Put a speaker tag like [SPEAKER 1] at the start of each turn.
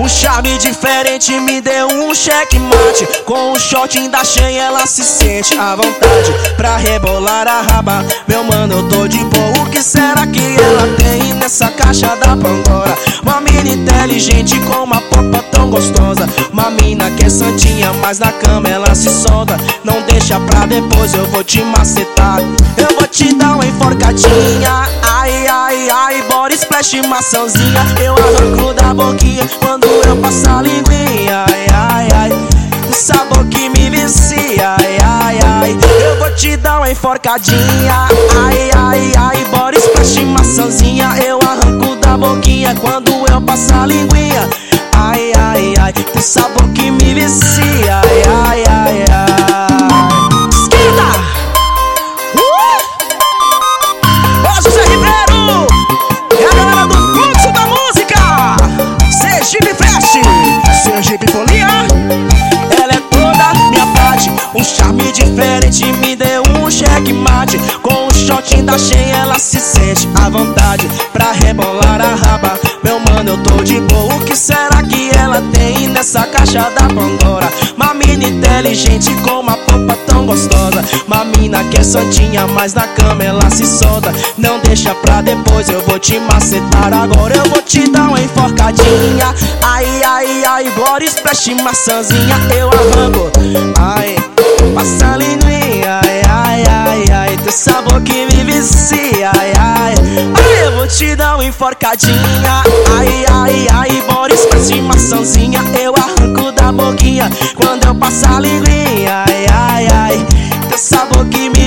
[SPEAKER 1] charme diferente me deu um checkmate. Com o shortinho da Shein ela se sente à vontade pra rebolar a raba. Meu mano, eu tô de boa, o que será que ela tem nessa caixa da Pandora? Uma mina inteligente com uma popa tão gostosa. Uma mina que é santinha, mas na cama ela se solta. Não deixa pra depois, eu vou te macetar. Eu vou te dar uma enforcadinha. Ai, ai, ai, bora splash maçãzinha. Eu arranco da boquinha quando eu passo a linguinha. Ai, ai, ai, o sabor que me vicia. Ai, ai, ai, eu vou te dar uma enforcadinha. Ai, ai, ai, bora splash maçãzinha. Eu arranco da boquinha quando eu passo a linguinha. Ai, ai, ai, o sabor que me vicia. Ai, ai, ai, ai. Esquerda! Ó, José Ribeiro! É a galera do fluxo da música! Sergipe Flash! Sergipe Folia! Ela é toda minha parte. Um charme diferente me deu um checkmate. Com o shortinho da Shein ela se sente à vontade pra rebolar a raba. Meu mano, eu tô de boa, o que será que ela tem nessa caixa da Pandora? Uma mina inteligente com uma popa tão gostosa. Uma mina que é santinha, mas na cama ela se solta. Não deixa pra depois, eu vou te macetar. Agora eu vou te dar uma enforcadinha. Ai, ai, ai, bora splash maçãzinha. Eu arranco, ai, passa a linguinha. Ai, ai, ai, ai, teu sabor que me vicia. Ai, ai, ai, eu vou te dar uma enforcadinha. Ai, ai, ai, bora splash maçãzinha. Eu arranco da boquinha quando eu passo a linguinha. Ai, ai, ai, teu sabor que me